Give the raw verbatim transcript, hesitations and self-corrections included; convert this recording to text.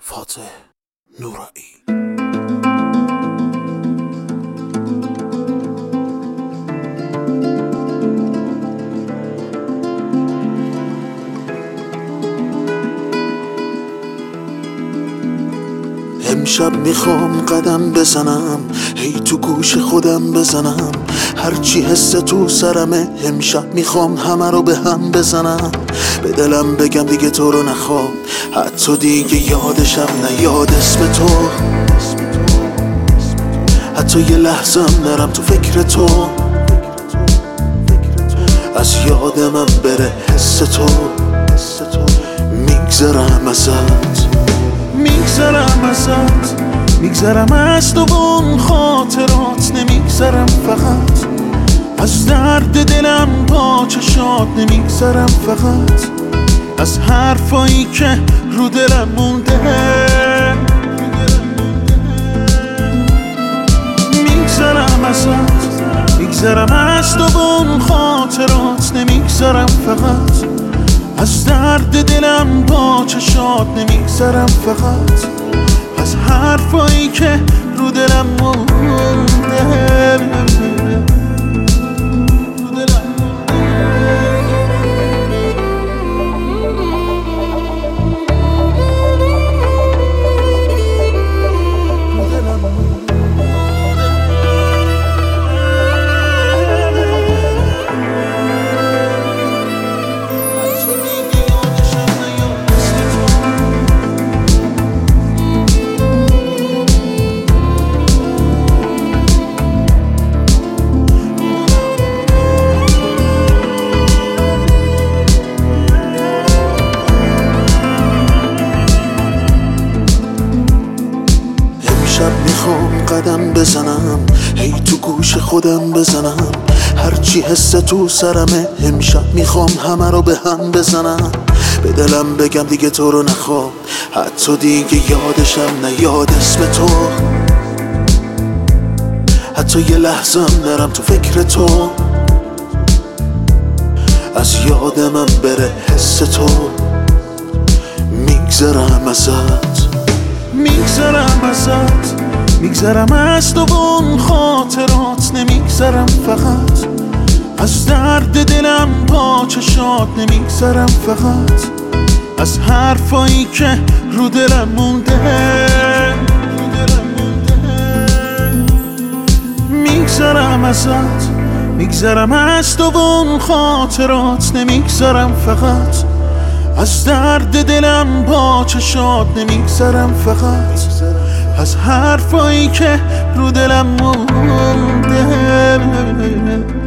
فاتح نورایی. امشب میخوام قدم بزنم، هی تو گوش خودم بزنم، هرچی حس تو سرمه. امشب میخوام همه رو به هم بزنم، به دلم بگم دیگه تو رو نخوام، حتی دیگه یادشم نیاد اسم تو، حتی یه لحظه هم نرم تو فکر تو، از یاد من بره حس تو. میگذرم ازت، میگذرم ازت، میگذرم از تو اون خاطرات، نمیگذرم فقط از درد دلم با چشات، نمیگذرم فقط از حرفایی که رو دلم مونده. میگذرم ازت، میگذرم از تو اون خاطرات، نمیگذرم فقط از درد دلم با چشات، نمیگذرم فقط از حرفایی که رو دلم مونده. میخوام قدم بزنم، هی تو گوش خودم بزنم، هرچی حس تو سرمه. امشب میخوام همه رو به هم بزنم، به دلم بگم دیگه تو رو نخوام، حتی دیگه یادشم نیاد اسم تو، حتی یه لحظه هم نرم تو فکر تو، از یاد من بره حس تو. میگذرم ازت، میگذرم ازت، میگذرم از تو اون خاطرات، نمیگذرم فقط از درد دلم با چشات، نمیگذرم فقط از حرفایی که رو دلم مونده. میگذرم ازت، میگذرم از تو اون خاطرات، نمیگذرم فقط از درد دلم با چشات، نمیگذرم فقط از حرفایی که رو دلم مونده.